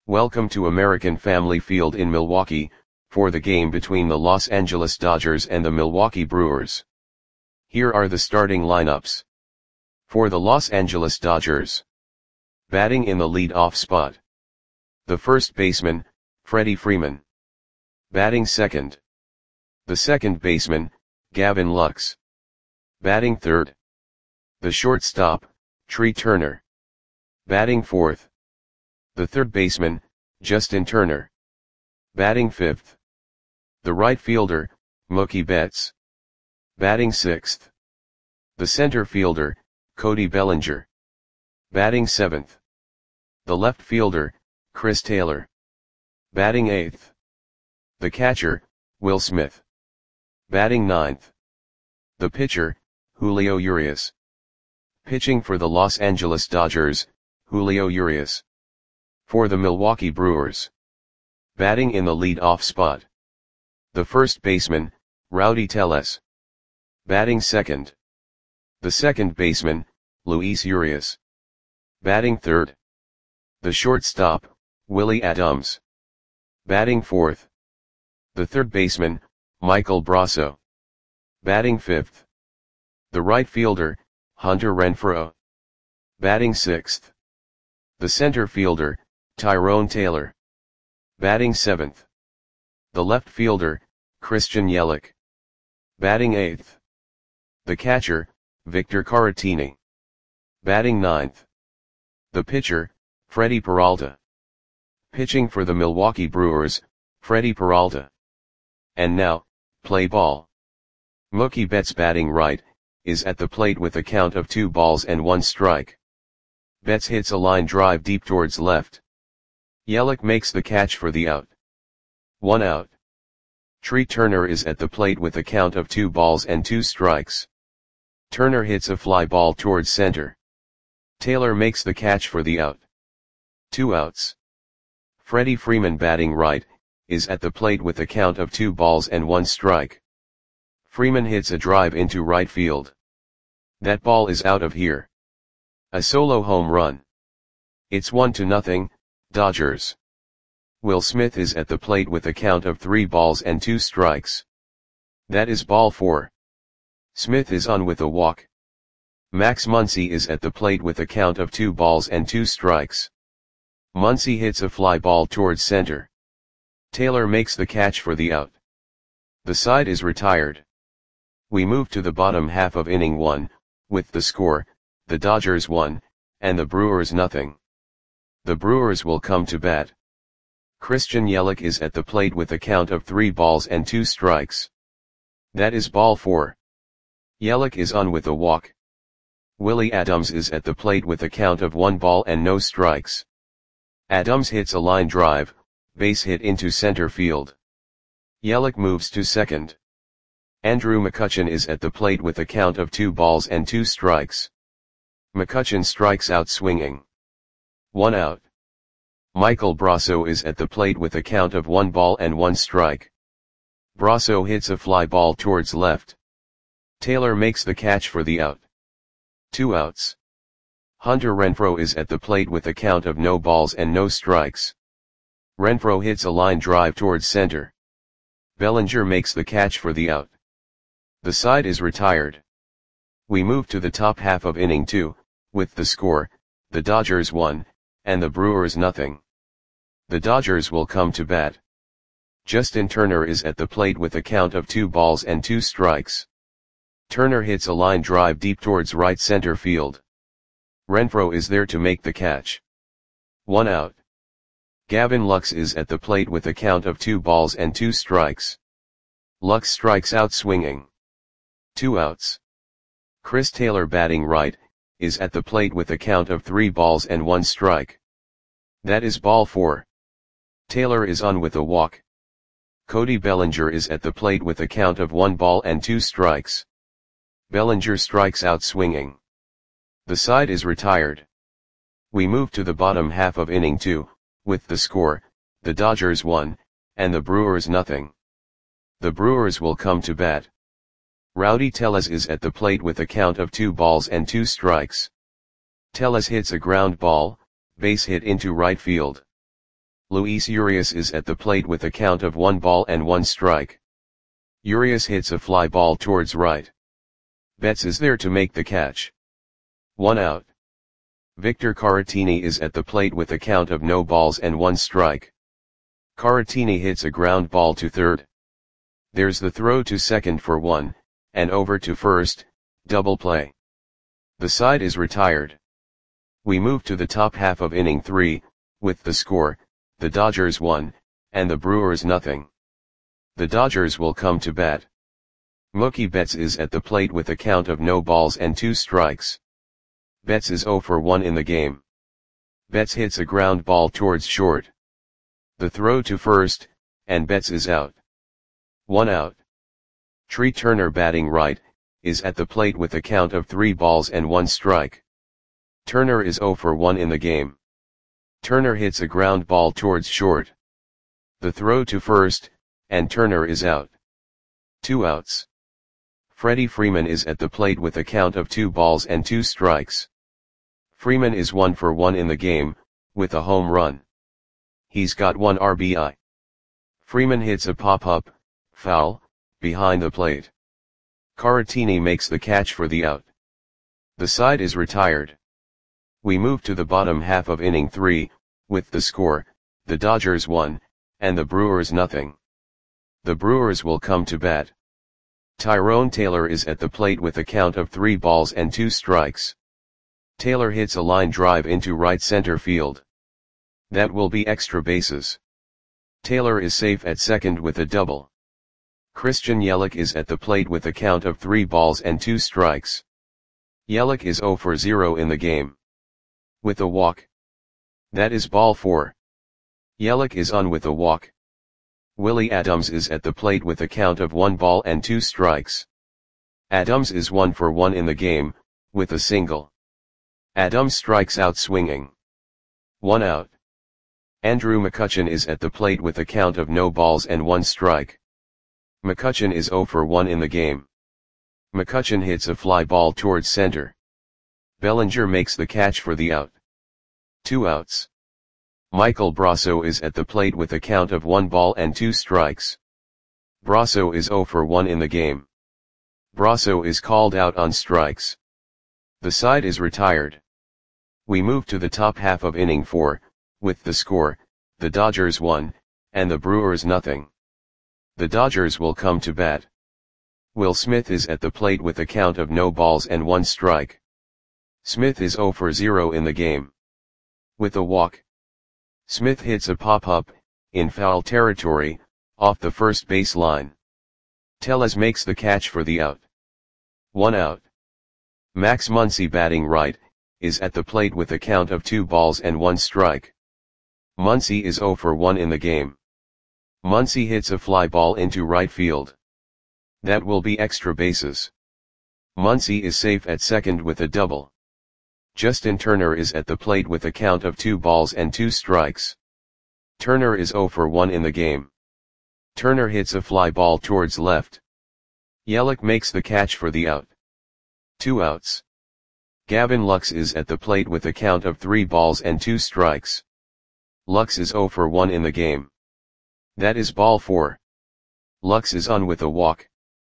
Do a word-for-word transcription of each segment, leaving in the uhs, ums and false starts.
Welcome to American Family Field in Milwaukee, for the game between the Los Angeles Dodgers and the Milwaukee Brewers. Here are the starting lineups. For the Los Angeles Dodgers. Batting in the lead-off spot. The first baseman, Freddie Freeman. Batting second. The second baseman, Gavin Lux. Batting third. The shortstop, Trea Turner. Batting fourth. The third baseman, Justin Turner. Batting fifth. The right fielder, Mookie Betts. Batting sixth. The center fielder, Cody Bellinger. Batting seventh. The left fielder, Chris Taylor. Batting eighth. The catcher, Will Smith. Batting ninth. The pitcher, Julio Urias. Pitching for the Los Angeles Dodgers, Julio Urias. For the Milwaukee Brewers. Batting in the lead-off spot. The first baseman, Rowdy Tellez. Batting second. The second baseman, Luis Urias. Batting third. The shortstop, Willie Adams. Batting fourth. The third baseman, Michael Brosseau. Batting fifth. The right fielder, Hunter Renfroe. Batting sixth. The center fielder, Tyrone Taylor. Batting seventh. The left fielder, Christian Yelich. Batting eighth. The catcher, Victor Caratini. Batting ninth. The pitcher, Freddie Peralta. Pitching for the Milwaukee Brewers, Freddie Peralta. And now, play ball. Mookie Betts batting right, is at the plate with a count of two balls and one strike. Betts hits a line drive deep towards left. Yelich makes the catch for the out. One out. Trea Turner is at the plate with a count of two balls and two strikes. Turner hits a fly ball towards center. Taylor makes the catch for the out. Two outs. Freddie Freeman batting right, is at the plate with a count of two balls and one strike. Freeman hits a drive into right field. That ball is out of here. A solo home run. It's one to nothing, Dodgers. Will Smith is at the plate with a count of three balls and two strikes. That is ball four. Smith is on with a walk. Max Muncy is at the plate with a count of two balls and two strikes. Muncy hits a fly ball towards center. Taylor makes the catch for the out. The side is retired. We move to the bottom half of inning one, with the score, the Dodgers one, and the Brewers nothing. The Brewers will come to bat. Christian Yelich is at the plate with a count of three balls and two strikes. That is ball four. Yelich is on with a walk. Willie Adams is at the plate with a count of one ball and no strikes. Adams hits a line drive, base hit into center field. Yelich moves to second. Andrew McCutchen is at the plate with a count of two balls and two strikes. McCutchen strikes out swinging. One out. Michael Brosseau is at the plate with a count of one ball and one strike. Brosseau hits a fly ball towards left. Taylor makes the catch for the out. Two outs. Hunter Renfroe is at the plate with a count of no balls and no strikes. Renfroe hits a line drive towards center. Bellinger makes the catch for the out. The side is retired. We move to the top half of inning two, with the score, the Dodgers one, and the Brewers nothing. The Dodgers will come to bat. Justin Turner is at the plate with a count of two balls and two strikes. Turner hits a line drive deep towards right center field. Renfroe is there to make the catch. One out. Gavin Lux is at the plate with a count of two balls and two strikes. Lux strikes out swinging. Two outs. Chris Taylor batting right, is at the plate with a count of three balls and one strike. That is ball four. Taylor is on with a walk. Cody Bellinger is at the plate with a count of one ball and two strikes. Bellinger strikes out swinging. The side is retired. We move to the bottom half of inning two, with the score, the Dodgers one, and the Brewers nothing. The Brewers will come to bat. Rowdy Tellez is at the plate with a count of two balls and two strikes. Tellez hits a ground ball, base hit into right field. Luis Urias is at the plate with a count of one ball and one strike. Urias hits a fly ball towards right. Betts is there to make the catch. One out. Victor Caratini is at the plate with a count of no balls and one strike. Caratini hits a ground ball to third. There's the throw to second for one, and over to first, double play. The side is retired. We move to the top half of inning three, with the score, the Dodgers one, and the Brewers nothing. The Dodgers will come to bat. Mookie Betts is at the plate with a count of no balls and two strikes. Betts is oh for one in the game. Betts hits a ground ball towards short. The throw to first, and Betts is out. One out. Tree Turner, batting right, is at the plate with a count of three balls and one strike. Turner is oh for one in the game. Turner hits a ground ball towards short. The throw to first, and Turner is out. Two outs. Freddie Freeman is at the plate with a count of two balls and two strikes. Freeman is one for one in the game, with a home run. He's got one R B I. Freeman hits a pop-up, foul, behind the plate. Caratini makes the catch for the out. The side is retired. We move to the bottom half of inning three, with the score, the Dodgers one, and the Brewers nothing. The Brewers will come to bat. Tyrone Taylor is at the plate with a count of three balls and two strikes. Taylor hits a line drive into right center field. That will be extra bases. Taylor is safe at second with a double. Christian Yelich is at the plate with a count of three balls and two strikes. Yelich is oh for zero in the game. With a walk. That is ball four. Yelich is on with a walk. Willie Adams is at the plate with a count of one ball and two strikes. Adams is one for one in the game, with a single. Adams strikes out swinging. One out. Andrew McCutchen is at the plate with a count of no balls and one strike. McCutchen is oh for one in the game. McCutchen hits a fly ball towards center. Bellinger makes the catch for the out. Two outs. Michael Brasso is at the plate with a count of one ball and two strikes. Brasso is oh for one in the game. Brasso is called out on strikes. The side is retired. We move to the top half of inning four, with the score, the Dodgers one, and the Brewers nothing. The Dodgers will come to bat. Will Smith is at the plate with a count of no balls and one strike. Smith is oh for zero in the game. With a walk. Smith hits a pop-up, in foul territory, off the first base line. Tellez makes the catch for the out. One out. Max Muncy, batting right, is at the plate with a count of two balls and one strike. Muncy is oh for one in the game. Muncy hits a fly ball into right field. That will be extra bases. Muncy is safe at second with a double. Justin Turner is at the plate with a count of two balls and two strikes. Turner is oh for one in the game. Turner hits a fly ball towards left. Yelich makes the catch for the out. Two outs. Gavin Lux is at the plate with a count of three balls and two strikes. Lux is oh for one in the game. That is ball four. Lux is on with a walk.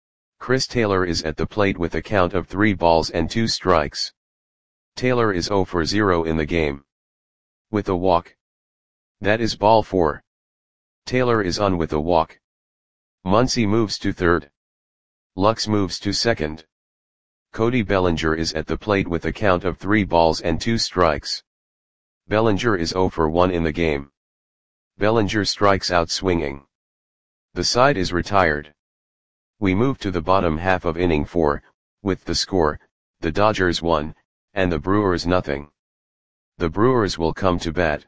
Chris Taylor is at the plate with a count of three balls and two strikes. Taylor is oh for zero in the game. With a walk. That is ball four. Taylor is on with a walk. Muncy moves to third. Lux moves to second. Cody Bellinger is at the plate with a count of three balls and two strikes. Bellinger is oh for one in the game. Bellinger strikes out swinging. The side is retired. We move to the bottom half of inning four, with the score, the Dodgers one, and the Brewers nothing. The Brewers will come to bat.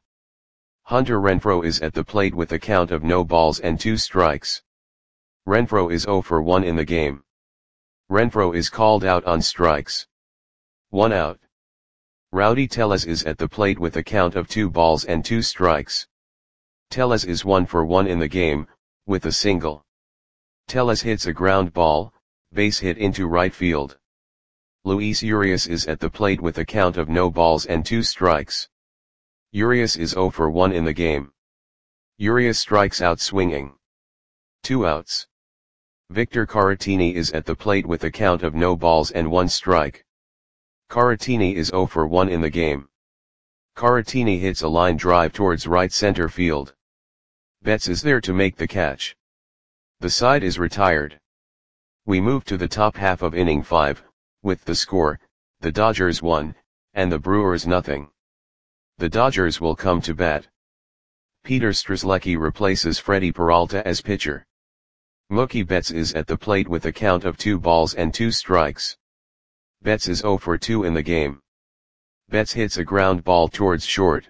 Hunter Renfroe is at the plate with a count of no balls and two strikes. Renfroe is oh for one in the game. Renfroe is called out on strikes. One out. Rowdy Tellez is at the plate with a count of two balls and two strikes. Tellez is one for one in the game, with a single. Tellez hits a ground ball, base hit into right field. Luis Urias is at the plate with a count of no balls and two strikes. Urias is oh for one in the game. Urias strikes out swinging. Two outs. Victor Caratini is at the plate with a count of no balls and one strike. Caratini is zero for one in the game. Caratini hits a line drive towards right center field. Betts is there to make the catch. The side is retired. We move to the top half of inning five, with the score, the Dodgers one, and the Brewers nothing. The Dodgers will come to bat. Peter Strzelecki replaces Freddie Peralta as pitcher. Mookie Betts is at the plate with a count of two balls and two strikes. Betts is zero for two in the game. Betts hits a ground ball towards short.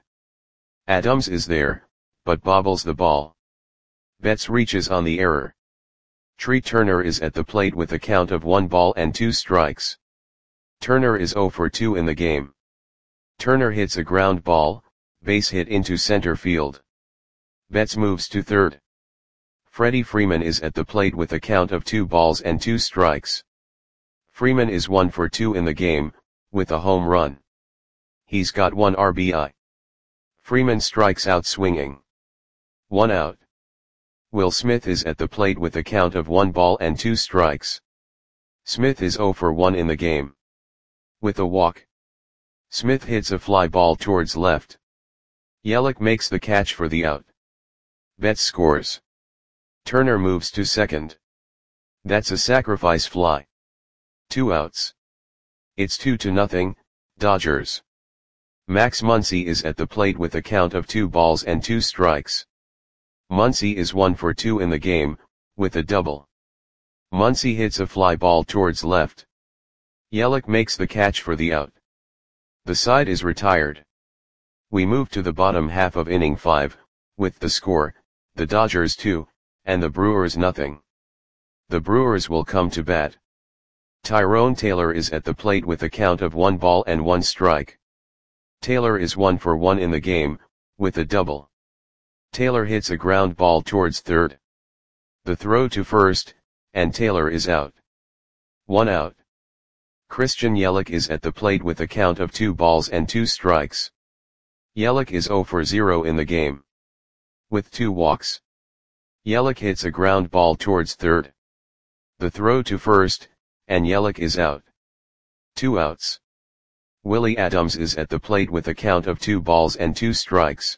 Adams is there, but bobbles the ball. Betts reaches on the error. Tree Turner is at the plate with a count of one ball and two strikes. Turner is zero for two in the game. Turner hits a ground ball, base hit into center field. Betts moves to third. Freddie Freeman is at the plate with a count of two balls and two strikes. Freeman is one for two in the game, with a home run. He's got one R B I. Freeman strikes out swinging. One out. Will Smith is at the plate with a count of one ball and two strikes. Smith is zero for one in the game. With a walk. Smith hits a fly ball towards left. Yelich makes the catch for the out. Betts scores. Turner moves to second. That's a sacrifice fly. Two outs. It's two to nothing, Dodgers. Max Muncy is at the plate with a count of two balls and two strikes. Muncy is one for two in the game, with a double. Muncy hits a fly ball towards left. Yelich makes the catch for the out. The side is retired. We move to the bottom half of inning five, with the score, the Dodgers two, and the Brewers nothing. The Brewers will come to bat. Tyrone Taylor is at the plate with a count of one ball and one strike. Taylor is one for one in the game, with a double. Taylor hits a ground ball towards third. The throw to first, and Taylor is out. One out. Christian Yelich is at the plate with a count of two balls and two strikes. Yelich is zero for zero in the game. With two walks. Yelich hits a ground ball towards third. The throw to first, and Yelich is out. Two outs. Willie Adams is at the plate with a count of two balls and two strikes.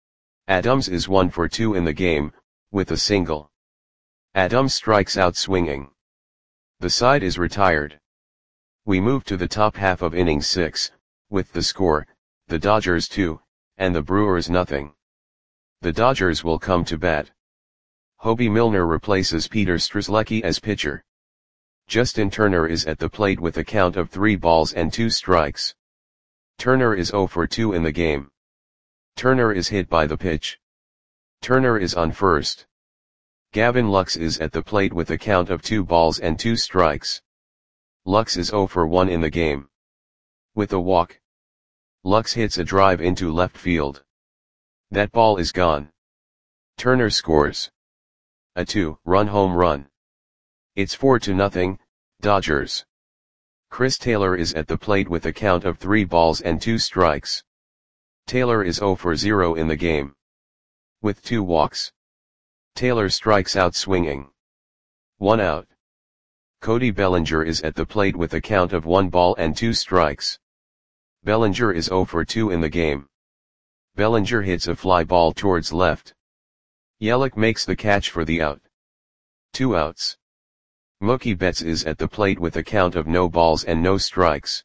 Adams is one for two in the game, with a single. Adams strikes out swinging. The side is retired. We move to the top half of inning six, with the score, the Dodgers two, and the Brewers nothing. The Dodgers will come to bat. Hobie Milner replaces Peter Strzelecki as pitcher. Justin Turner is at the plate with a count of three balls and two strikes. Turner is zero for two in the game. Turner is hit by the pitch. Turner is on first. Gavin Lux is at the plate with a count of two balls and two strikes. Lux is zero for one in the game. With a walk. Lux hits a drive into left field. That ball is gone. Turner scores. A two-run home run. It's four to nothing, Dodgers. Chris Taylor is at the plate with a count of three balls and two strikes. Taylor is zero for zero in the game. With two walks. Taylor strikes out swinging. One out. Cody Bellinger is at the plate with a count of one ball and two strikes. Bellinger is zero for two in the game. Bellinger hits a fly ball towards left. Yelich makes the catch for the out. Two outs. Mookie Betts is at the plate with a count of no balls and no strikes.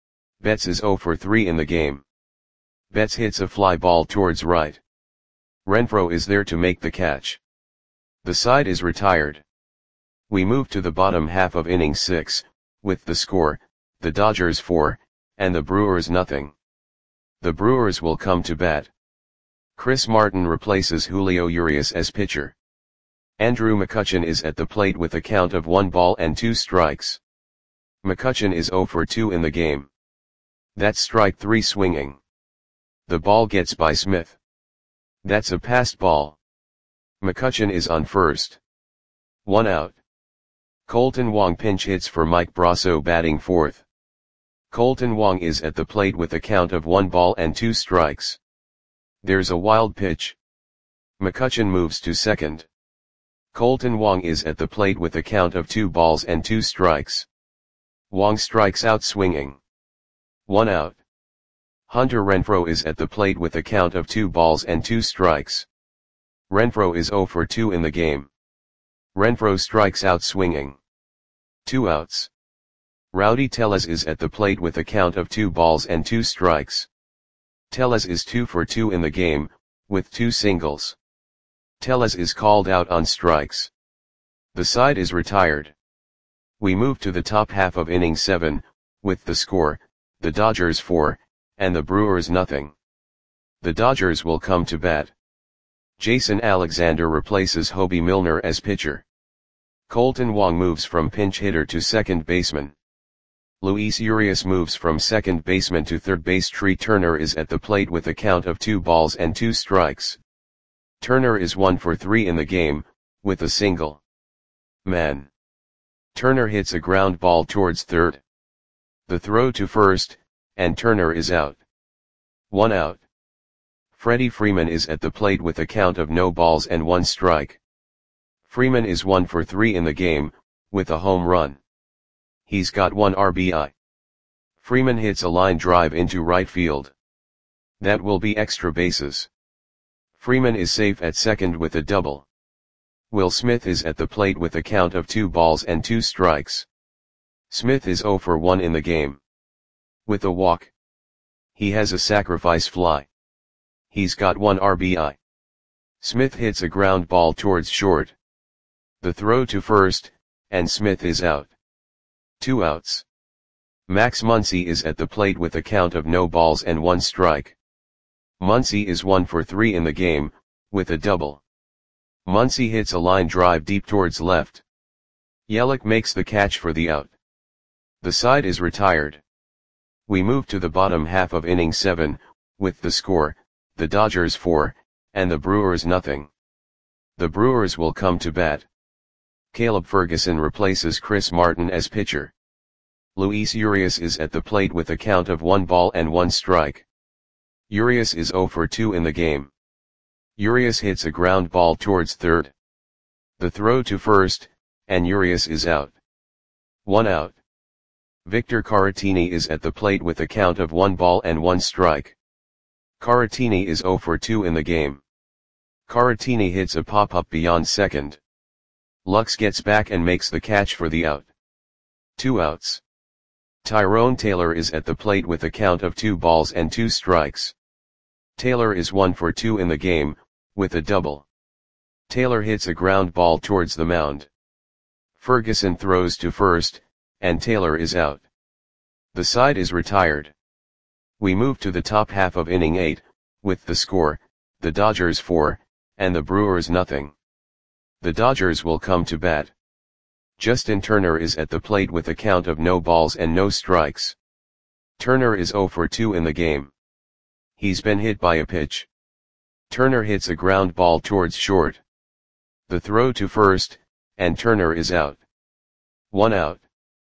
Betts is zero for three in the game. Betts hits a fly ball towards right. Renfroe is there to make the catch. The side is retired. We move to the bottom half of inning six, with the score, the Dodgers four, and the Brewers nothing. The Brewers will come to bat. Chris Martin replaces Julio Urias as pitcher. Andrew McCutchen is at the plate with a count of one ball and two strikes. McCutchen is zero for two in the game. That's strike three swinging. The ball gets by Smith. That's a passed ball. McCutchen is on first. One out. Colton Wong pinch hits for Mike Brasso batting fourth. Colton Wong is at the plate with a count of one ball and two strikes. There's a wild pitch. McCutcheon moves to second. Colton Wong is at the plate with a count of two balls and two strikes. Wong strikes out swinging. One out. Hunter Renfroe is at the plate with a count of two balls and two strikes. Renfroe is zero for two in the game. Renfroe strikes out swinging. Two outs. Rowdy Tellez is at the plate with a count of two balls and two strikes. Tellez is two for two in the game, with two singles. Tellez is called out on strikes. The side is retired. We move to the top half of inning seven, with the score, the Dodgers four, and the Brewers nothing. The Dodgers will come to bat. Jason Alexander replaces Hobie Milner as pitcher. Colton Wong moves from pinch hitter to second baseman. Luis Urias moves from second baseman to third base. Trey Turner is at the plate with a count of two balls and two strikes. Turner is one for three in the game, with a single. Man. Turner hits a ground ball towards third. The throw to first, and Turner is out. One out. Freddie Freeman is at the plate with a count of no balls and one strike. Freeman is one for three in the game, with a home run. He's got one R B I. Freeman hits a line drive into right field. That will be extra bases. Freeman is safe at second with a double. Will Smith is at the plate with a count of two balls and two strikes. Smith is zero for one in the game. With a walk. He has a sacrifice fly. He's got one R B I. Smith hits a ground ball towards short. The throw to first, and Smith is out. Two outs. Max Muncy is at the plate with a count of no balls and one strike. Muncy is one for three in the game, with a double. Muncy hits a line drive deep towards left. Yelich makes the catch for the out. The side is retired. We move to the bottom half of inning seven, with the score, the Dodgers four, and the Brewers nothing. The Brewers will come to bat. Caleb Ferguson replaces Chris Martin as pitcher. Luis Urias is at the plate with a count of one ball and one strike. Urias is zero for two in the game. Urias hits a ground ball towards third. The throw to first, and Urias is out. One out. Victor Caratini is at the plate with a count of one ball and one strike. Caratini is zero for two in the game. Caratini hits a pop-up beyond second. Lux gets back and makes the catch for the out. Two outs. Tyrone Taylor is at the plate with a count of two balls and two strikes. Taylor is one for two in the game, with a double. Taylor hits a ground ball towards the mound. Ferguson throws to first, and Taylor is out. The side is retired. We move to the top half of inning eight, with the score, the Dodgers four, and the Brewers nothing. The Dodgers will come to bat. Justin Turner is at the plate with a count of no balls and no strikes. Turner is zero for two in the game. He's been hit by a pitch. Turner hits a ground ball towards short. The throw to first, and Turner is out. One out.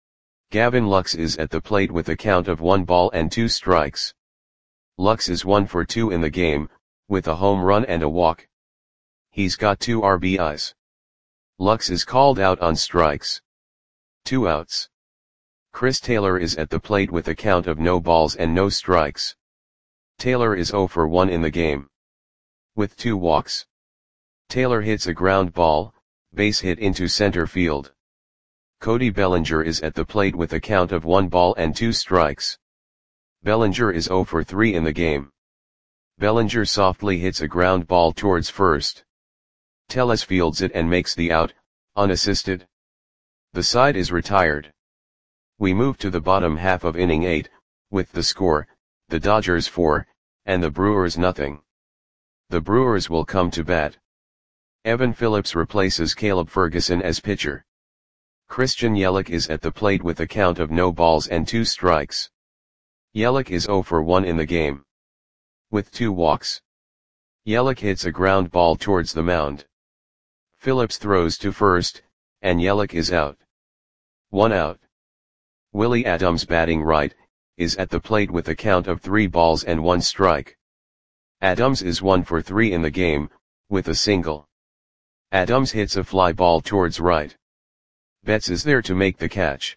Gavin Lux is at the plate with a count of one ball and two strikes. Lux is one for two in the game, with a home run and a walk. He's got two R B Is. Lux is called out on strikes. Two outs. Chris Taylor is at the plate with a count of no balls and no strikes. Taylor is zero for one in the game. With two walks. Taylor hits a ground ball, base hit into center field. Cody Bellinger is at the plate with a count of one ball and two strikes. Bellinger is zero for three in the game. Bellinger softly hits a ground ball towards first. Tellez fields it and makes the out, unassisted. The side is retired. We move to the bottom half of inning eight, with the score, the Dodgers four, and the Brewers nothing. The Brewers will come to bat. Evan Phillips replaces Caleb Ferguson as pitcher. Christian Yelich is at the plate with a count of no balls and two strikes. Yelich is zero for one in the game. With two walks. Yelich hits a ground ball towards the mound. Phillips throws to first, and Yelich is out. One out. Willie Adams, batting right, is at the plate with a count of three balls and one strike. Adams is one for three in the game, with a single. Adams hits a fly ball towards right. Betts is there to make the catch.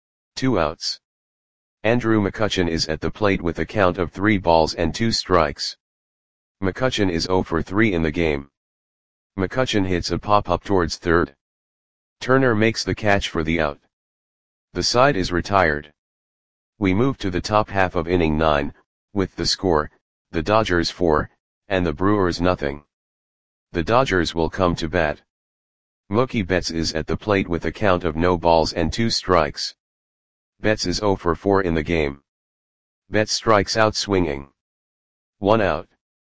Two outs. Andrew McCutchen is at the plate with a count of three balls and two strikes. McCutchen is zero for three in the game. McCutchen hits a pop-up towards third. Turner makes the catch for the out. The side is retired. We move to the top half of inning nine, with the score, the Dodgers four, and the Brewers nothing. The Dodgers will come to bat. Mookie Betts is at the plate with a count of no balls and two strikes. Betts is zero for four in the game. Betts strikes out swinging. One out.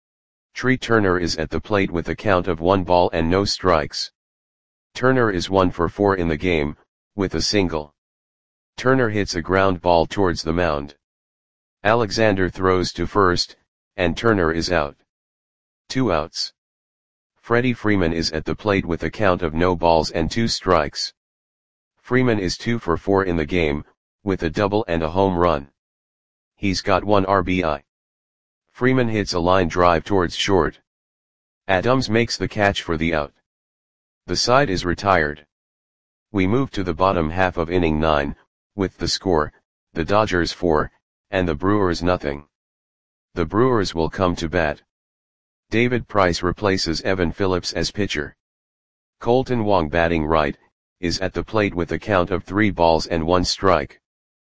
Tree Turner is at the plate with a count of one ball and no strikes. Turner is one for four in the game, with a single. Turner hits a ground ball towards the mound. Alexander throws to first, and Turner is out. Two outs. Freddie Freeman is at the plate with a count of no balls and two strikes. Freeman is two for four in the game, with a double and a home run. He's got one R B I. Freeman hits a line drive towards short. Adams makes the catch for the out. The side is retired. We move to the bottom half of inning nine, with the score, the Dodgers four, and the Brewers nothing. The Brewers will come to bat. David Price replaces Evan Phillips as pitcher. Colton Wong, batting right, is at the plate with a count of three balls and one strike.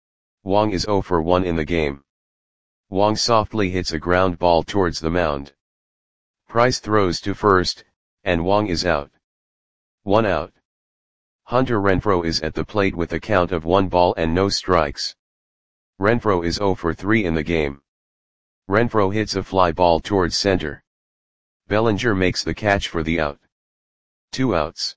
Wong is zero for one in the game. Wong softly hits a ground ball towards the mound. Price throws to first, and Wong is out. One out. Hunter Renfroe is at the plate with a count of one ball and no strikes. Renfroe is zero for three in the game. Renfroe hits a fly ball towards center. Bellinger makes the catch for the out. Two outs.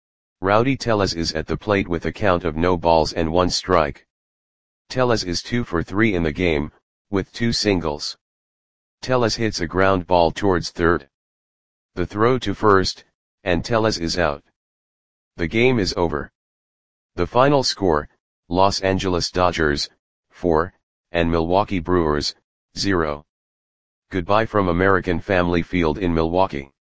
Rowdy Tellez is at the plate with a count of no balls and one strike. Tellez is two for three in the game, with two singles. Tellez hits a ground ball towards third. The throw to first, and Tellez is out. The game is over. The final score, Los Angeles Dodgers, four, and Milwaukee Brewers, zero. Goodbye from American Family Field in Milwaukee.